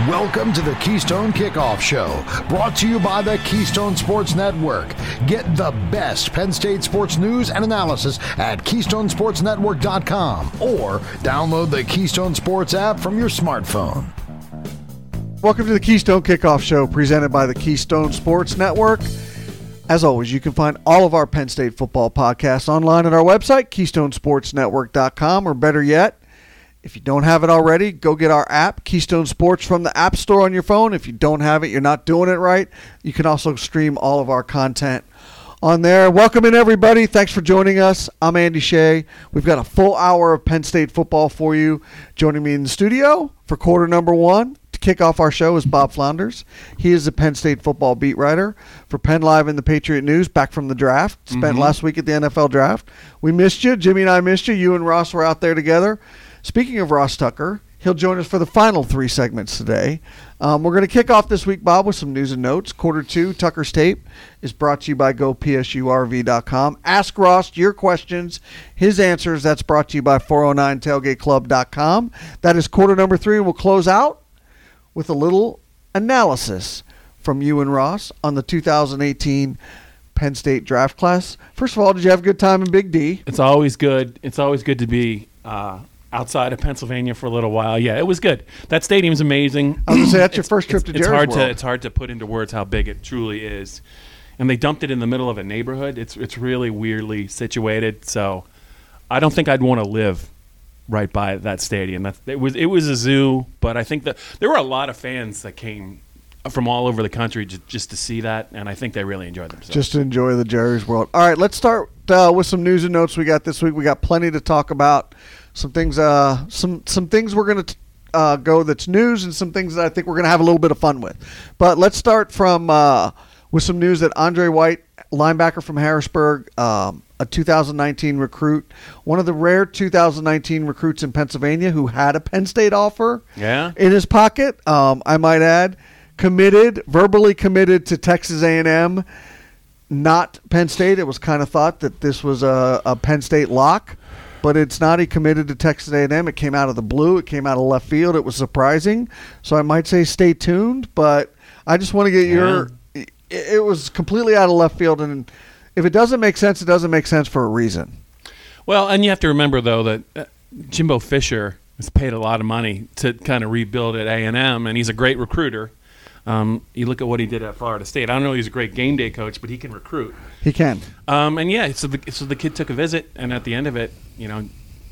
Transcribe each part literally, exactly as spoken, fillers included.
Welcome to the Keystone Kickoff Show, brought to you by the Keystone Sports Network. Get the best Penn State sports news and analysis at keystone sports network dot com or download the Keystone Sports app from your smartphone. Welcome to the Keystone Kickoff Show, presented by the Keystone Sports Network. As always, you can find all of our Penn State football podcasts online at our website, keystone sports network dot com, or better yet, if you don't have it already, go get our app, Keystone Sports, from the App Store on your phone. If you don't have it, you're not doing it right. You can also stream all of our content on there. Welcome in, everybody. Thanks for joining us. I'm Andy Shea. We've got a full hour of Penn State football for you. Joining me in the studio for quarter number one to kick off our show is Bob Flounders. He is the Penn State football beat writer for Penn Live and the Patriot News, back from the draft. Spent mm-hmm. last week at the N F L draft. We missed you. Jimmy and I missed you. You and Ross were out there together. Speaking of Ross Tucker, he'll join us for the final three segments today. Um, we're going to kick off this week, Bob, with some news and notes. Quarter two, Tucker's Tape, is brought to you by go p s u r v dot com. Ask Ross your questions, his answers. That's brought to you by four oh nine tailgate club dot com. That is quarter number three, and we'll close out with a little analysis from you and Ross on the two thousand eighteen Penn State draft class. First of all, did you have a good time in Big D? It's always good. It's always good to be uh, outside of Pennsylvania for a little while. Yeah, it was good. That stadium's amazing. I was going to say, that's your first trip to it's Jerry's hard World. to It's hard to put into words how big it truly is. And they dumped it in the middle of a neighborhood. It's it's really weirdly situated. So I don't think I'd want to live right by that stadium. That, it was it was a zoo, but I think that there were a lot of fans that came from all over the country just, just to see that, and I think they really enjoyed themselves. Just to enjoy the Jerry's World. All right, let's start uh, with some news and notes we got this week. We got plenty to talk about. Some things, uh, some some things we're going to uh, go that's news, and some things that I think we're going to have a little bit of fun with. But let's start from uh, with some news that Andre White, linebacker from Harrisburg, um, a two thousand nineteen recruit, one of the rare two thousand nineteen recruits in Pennsylvania who had a Penn State offer yeah. in his pocket. Um, I might add, committed, verbally committed to Texas A and M, not Penn State. It was kind of thought that this was a, a Penn State lock. But it's not. He committed to Texas A and M. It came out of the blue. It came out of left field. It was surprising. So I might say stay tuned. But I just want to get your yeah. – it was completely out of left field. And if it doesn't make sense, it doesn't make sense for a reason. Well, and you have to remember, though, that uh, Jimbo Fisher has paid a lot of money to kind of rebuild at A and M, and he's a great recruiter. Um, you look at what he did at Florida State. I don't know if he's a great game day coach, but he can recruit. He can. Um, and yeah, so the so the kid took a visit, and at the end of it, you know,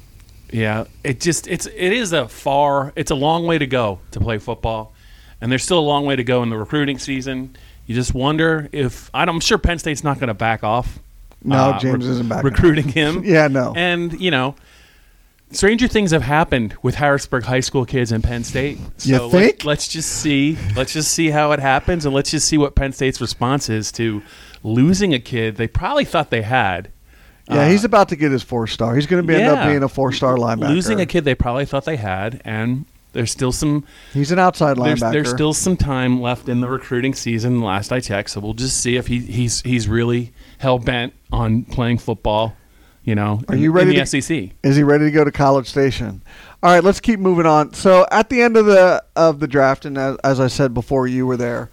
yeah, it just it's it is a far, it's a long way to go to play football, and there's still a long way to go in the recruiting season. You just wonder if I'm sure Penn State's not going to back off. No, uh, James re- isn't back recruiting him. Yeah, no. And you know, stranger things have happened with Harrisburg High School kids in Penn State. So you think? Let's, let's just see. Let's just see how it happens, and let's just see what Penn State's response is to losing a kid they probably thought they had. Yeah, uh, he's about to get his four-star. He's going to be yeah, end up being a four-star linebacker. Losing a kid they probably thought they had, and there's still some. He's an outside there's, linebacker. There's still some time left in the recruiting season. Last I checked, so we'll just see if he, he's he's really hell bent on playing football. You know, Are in, you ready in the to, S E C. Is he ready to go to College Station? All right, let's keep moving on. So at the end of the of the draft, and as, as I said before, you were there.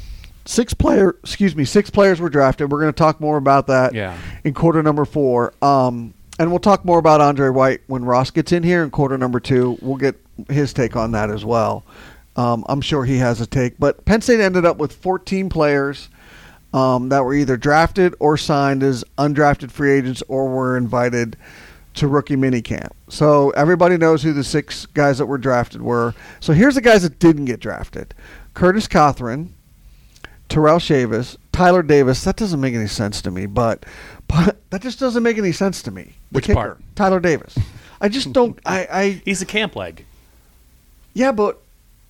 Six player, excuse me, six players were drafted. We're going to talk more about that yeah. in quarter number four, um, and we'll talk more about Andre White when Ross gets in here in quarter number two. We'll get his take on that as well. Um, I'm sure he has a take, but Penn State ended up with fourteen players. Um, that were either drafted or signed as undrafted free agents or were invited to rookie minicamp. So everybody knows who the six guys that were drafted were. So here's the guys that didn't get drafted. Curtis Cothran, Terrell Chavis, Tyler Davis. That doesn't make any sense to me, but, but that just doesn't make any sense to me. The Which kicker, part? Tyler Davis. I just don't. I, I. He's a camp leg. Yeah, but.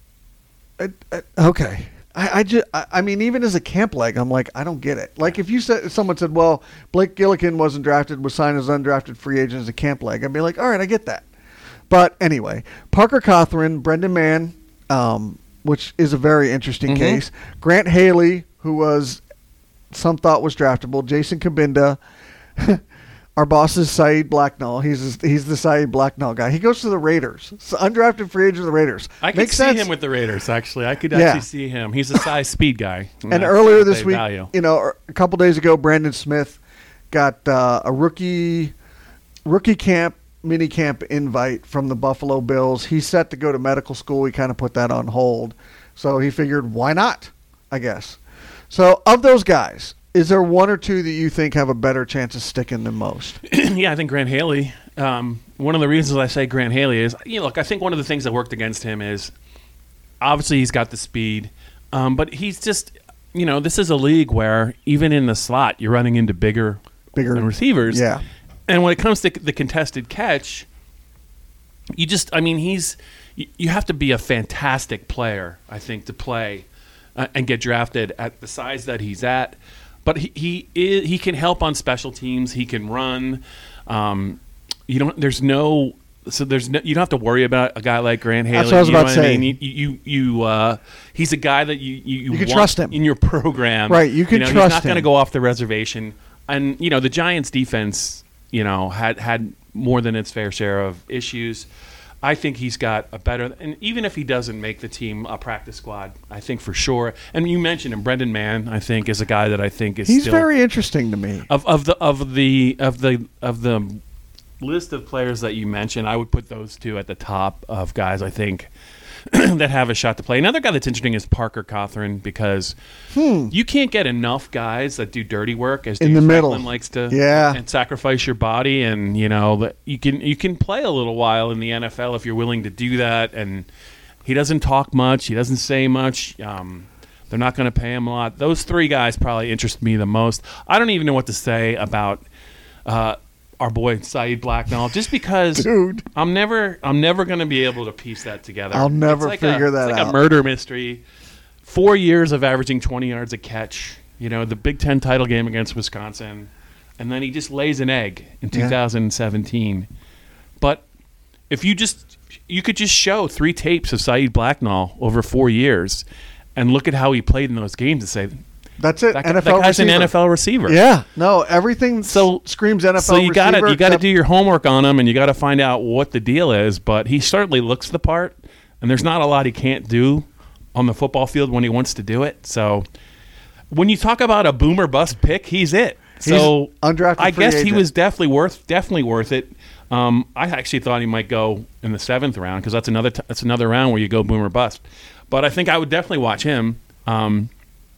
Uh, uh, okay. I, I just, I, I mean, even as a camp leg, I'm like, I don't get it. Like, if you said, if someone said, well, Blake Gillikin wasn't drafted, was signed as undrafted free agent as a camp leg, I'd be like, all right, I get that. But anyway, Parker Cothran, Brendan Mann, um, which is a very interesting mm-hmm. case. Grant Haley, who was, some thought was draftable. Jason Kabinda. Our boss is Saeed Blacknall. He's he's the Saeed Blacknall guy. He goes to the Raiders. It's undrafted free agent of the Raiders. I could Makes see sense. him with the Raiders, actually. I could Yeah. actually see him. He's a size speed guy. And that's earlier what this they week, value. you know, a couple days ago, Brandon Smith got uh, a rookie rookie camp, mini camp invite from the Buffalo Bills. He's set to go to medical school. He kind of put that on hold. So he figured, why not, I guess. So of those guys, is there one or two that you think have a better chance of sticking than most? Yeah, I think Grant Haley. Um, one of the reasons I say Grant Haley is, you know, look, I think one of the things that worked against him is obviously he's got the speed, um, but he's just, you know, this is a league where even in the slot you're running into bigger, Bigger receivers. Yeah. And when it comes to the contested catch, you just, I mean, he's, you, you have to be a fantastic player, I think, to play uh, and get drafted at the size that he's at. But he he, is, he can help on special teams. He can run. Um, you don't. There's no. So there's no. You don't have to worry about a guy like Grant Haley. That's what I was you know about to what say. I mean? You you, you uh, he's a guy that you you, you, You can want trust him. in your program. Right, you can know, trust He's not going to him. go off the reservation. And you know the Giants' defense, you know, had had more than its fair share of issues. I think he's got a better, and even if he doesn't make the team, a practice squad, I think for sure. And you mentioned him, Brendan Mann. I think is a guy that I think is He's still, very interesting to me. of of the of the of the of the list of players that you mentioned. I would put those two at the top of guys I think that have a shot to play. Another guy that's interesting is Parker Cawthorn because Hmm. you can't get enough guys that do dirty work as In James the middle. Franklin likes to Yeah. and sacrifice your body, and you know that you can you can play a little while in the N F L if you're willing to do that. And he doesn't talk much, he doesn't say much. Um, they're not going to pay him a lot. Those three guys probably interest me the most. I don't even know what to say about uh, our boy Saeed Blacknall, just because Dude. I'm never I'm never going to be able to piece that together. I'll never It's like figure a, that it's like out. a murder mystery. Four years of averaging twenty yards a catch. You know, the Big Ten title game against Wisconsin, and then he just lays an egg in Yeah. two thousand seventeen. But if you just you could just show three tapes of Saeed Blacknall over four years, and look at how he played in those games and say That's it. that, guy- N F L that guy's receiver. an N F L receiver. Yeah. No, everything So- s- screams N F L So you got to receiver you got to except- do your homework on him, and you got to find out what the deal is. But he certainly looks the part, and there's not a lot he can't do on the football field when he wants to do it. So when you talk about a boomer bust pick, he's it. So undrafted I free guess he agent. was definitely worth definitely worth it. Um, I actually thought he might go in the seventh round because that's another t- that's another round where you go boomer bust. But I think I would definitely watch him um,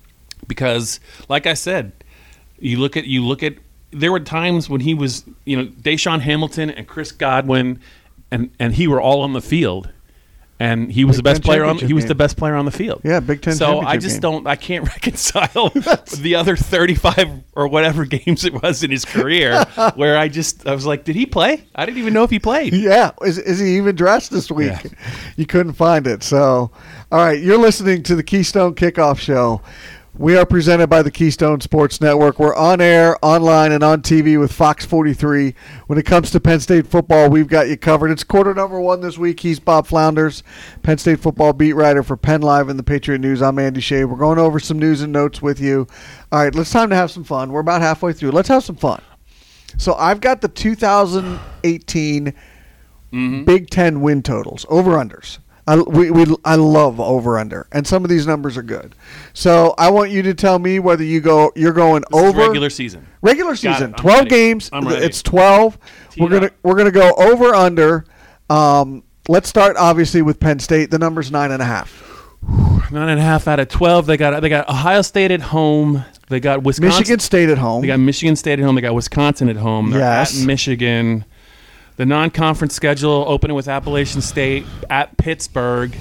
because, like I said, you look at you look at there were times when he was, you know, Deshaun Hamilton and Chris Godwin, and and he were all on the field, and he was Big the best Ten player on. He championship was game. the best player on the field. Yeah, Big Ten So I championship just game. don't. I can't reconcile the other thirty-five or whatever games it was in his career where I just I was like, did he play? I didn't even know if he played. Yeah. Is, is he even dressed this week? Yeah. You couldn't find it. So, all right. You're listening to the Keystone Kickoff Show. We are presented by the Keystone Sports Network. We're on air, online, and on T V with Fox forty-three. When it comes to Penn State football, we've got you covered. It's quarter number one this week. He's Bob Flounders, Penn State football beat writer for Penn Live and the Patriot News. I'm Andy Shea. We're going over some news and notes with you. All right, it's time to have some fun. We're about halfway through. Let's have some fun. So I've got the two thousand eighteen Mm-hmm. Big Ten win totals, over-unders. I, we, we, I love over-under, and some of these numbers are good. So I want you to tell me whether you go, you're going This is over regular season. regular Got season, it. I'm twelve ready. games. I'm ready. It's twelve. Tee We're it gonna up. we're gonna go over under. Um, let's start obviously with Penn State. The number's nine and a half. Nine and a half out of twelve. They got they got Ohio State at home. They got Wisconsin. Michigan State at home. They got Michigan State at home. They got Wisconsin at home. They're Yes. at Michigan. The non-conference schedule opening with Appalachian State at Pittsburgh.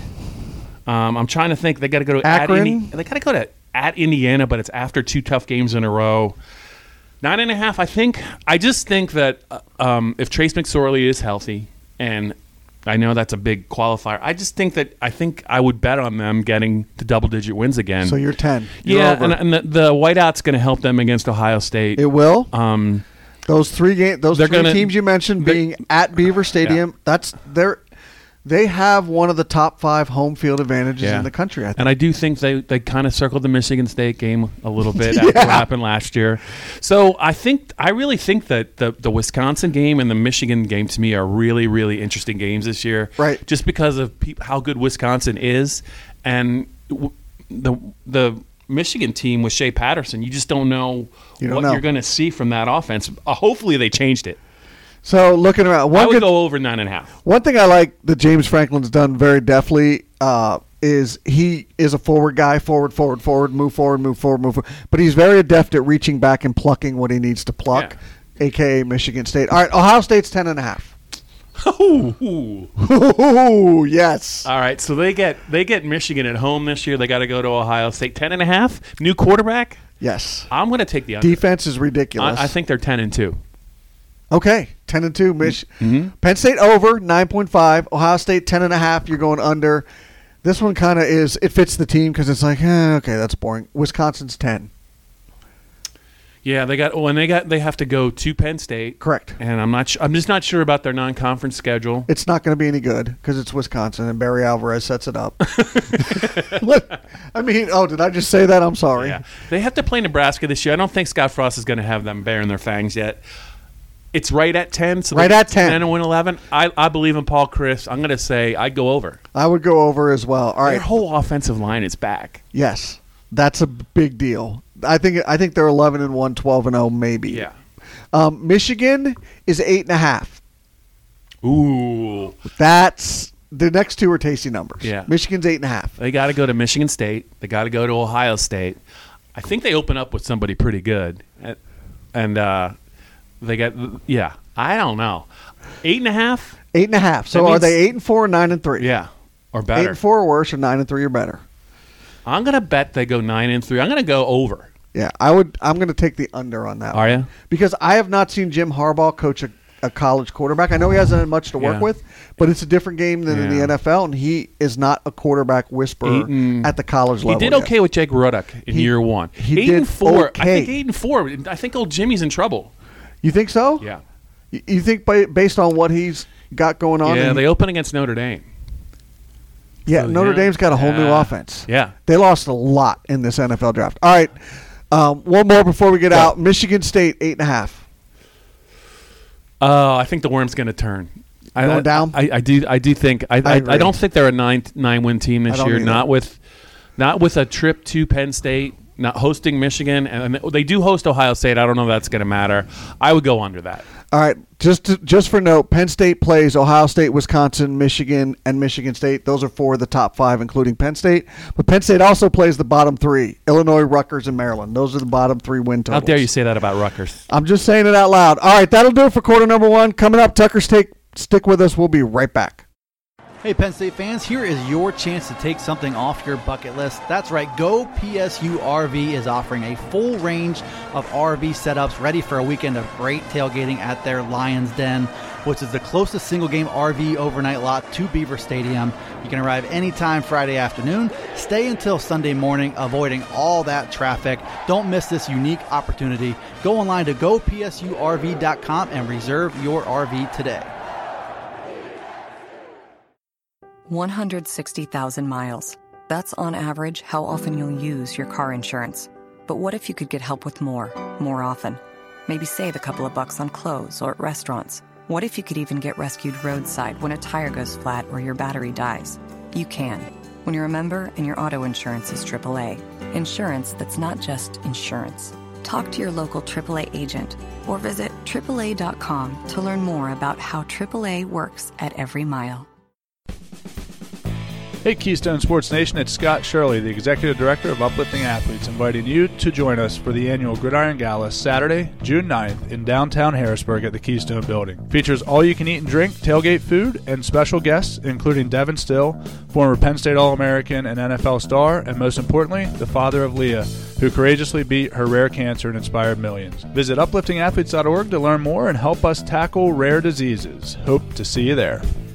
Um, I'm trying to think. They got to go to Akron? At Indi- they got to go to at Indiana, but it's after two tough games in a row. Nine and a half. I think. I just think that uh, um, if Trace McSorley is healthy, and I know that's a big qualifier, I just think that I think I would bet on them getting to double-digit wins again. So you're ten. You're yeah, over. and, and the, the whiteout's going to help them against Ohio State. it will. Um, Those three game, those They're three gonna- teams you mentioned they- being at Beaver Stadium. That's they're They have one of the top five home field advantages Yeah. in the country, I think. And I do think they, they kind of circled the Michigan State game a little bit after what happened last year. So I think I really think that the, the Wisconsin game and the Michigan game to me are really, really interesting games this year. Right. Just because of pe- how good Wisconsin is. And w- the the Michigan team with Shea Patterson, you just don't know You don't what know. you're going to see from that offense. Uh, hopefully they changed it. So looking around, one I would good, go over nine and a half. one thing I like that James Franklin's done very deftly uh, is he is a forward guy, forward, forward, forward, move forward, move forward, move forward. But he's very adept at reaching back and plucking what he needs to pluck, a k a. Michigan State. All right, Ohio State's ten and a half. Ooh. Ooh, yes. All right, so they get they get Michigan at home this year. They got to go to Ohio State. Ten and a half. New quarterback. Yes. I'm going to take the under. Defense is ridiculous. I, I think they're ten and two. Okay, ten and two. Mich- Mm-hmm. Penn State over nine point five. Ohio State ten and a half. You're going under. This one kind of is. It fits the team because it's like, eh, okay, that's boring. Wisconsin's ten. Yeah, they got when they got they have to go to Penn State. Correct. And I'm not. Sh- I'm just not sure about their non-conference schedule. It's not going to be any good because it's Wisconsin and Barry Alvarez sets it up. What? I mean, oh, did I just say that? I'm sorry. Yeah, they have to play Nebraska this year. I don't think Scott Frost is going to have them bearing their fangs yet. It's right at ten. So Right they- at ten. ten and win eleven. I, I believe in Paul Chris. I'm going to say I'd go over. I would go over as well. All Their right. whole offensive line is back. Yes, that's a big deal. I think I think they're eleven and one, twelve and oh, maybe. Yeah. Um, Michigan is eight and a half. Ooh. That's the next two are tasty numbers. Yeah. Michigan's eight and a half. They got to go to Michigan State. They got to go to Ohio State. I think they open up with somebody pretty good, and, and uh, they get yeah. I don't know, eight and a half. Eight and a half. So That are means- they eight and four or nine and three? Yeah, or Eight better. and four or worse, or nine and three or better. I'm gonna bet they go nine and three. I'm gonna go over. Yeah, I would. I'm going to take the under on that. Are one. you? Because I have not seen Jim Harbaugh coach a, a college quarterback. I know he hasn't had much to work Yeah. with, but it's a different game than in the Yeah. N F L, and he is not a quarterback whisperer Eight and- at the college He level. did yet. okay with Jake Ruddock in He- year one. he eight did and four. I okay. think eight and four. I think old Jimmy's in trouble. You think so? Yeah. You, you think by, based on what he's got going on? Yeah, and- they open against Notre Dame. yeah. so, Notre yeah. Dame's got a whole new Yeah. offense. Yeah. They lost a lot in this N F L draft. All right. Um, one more before we get Yeah. out. Michigan State eight and a half. Oh, I think the worm's going to turn. I, Going I, down? I, I do. I do think. I. I I, agree. I don't think they're a nine nine win team I this don't year. either. Not with, not with a trip to Penn State. Not hosting Michigan, and they do host Ohio State. I don't know if that's going to matter. I would go under that. All right, just to, just for note, Penn State plays Ohio State, Wisconsin, Michigan, and Michigan State. Those are four of the top five, including Penn State. But Penn State also plays the bottom three: Illinois, Rutgers, and Maryland. Those are the bottom three win How totals. dare you say that about Rutgers? I'm just saying it out loud. All right, that'll do it for quarter number one. Coming up, Tucker's Take. Stick with us. We'll be right back. Hey Penn State fans, here is your chance to take something off your bucket list. That's right, Go P S U R V is offering a full range of R V setups ready for a weekend of great tailgating at their Lions Den, which is the closest single game R V overnight lot to Beaver Stadium. You can arrive anytime Friday afternoon, stay until Sunday morning, avoiding all that traffic. Don't miss this unique opportunity. Go online to go P S U R V dot com and reserve your R V today. one hundred sixty thousand miles. That's on average how often you'll use your car insurance. But what if you could get help with more, more often? Maybe save a couple of bucks on clothes or at restaurants. What if you could even get rescued roadside when a tire goes flat or your battery dies? You can, when you're a member and your auto insurance is triple A. Insurance that's not just insurance. Talk to your local triple A agent or visit triple A dot com to learn more about how triple A works at every mile. Hey Keystone Sports Nation, it's Scott Shirley, the Executive Director of Uplifting Athletes, inviting you to join us for the annual Gridiron Gala Saturday, June ninth in downtown Harrisburg at the Keystone Building. Features all you can eat and drink, tailgate food, and special guests including Devin Still, former Penn State All-American and N F L star, and most importantly, the father of Leah, who courageously beat her rare cancer and inspired millions. Visit uplifting athletes dot org to learn more and help us tackle rare diseases. Hope to see you there.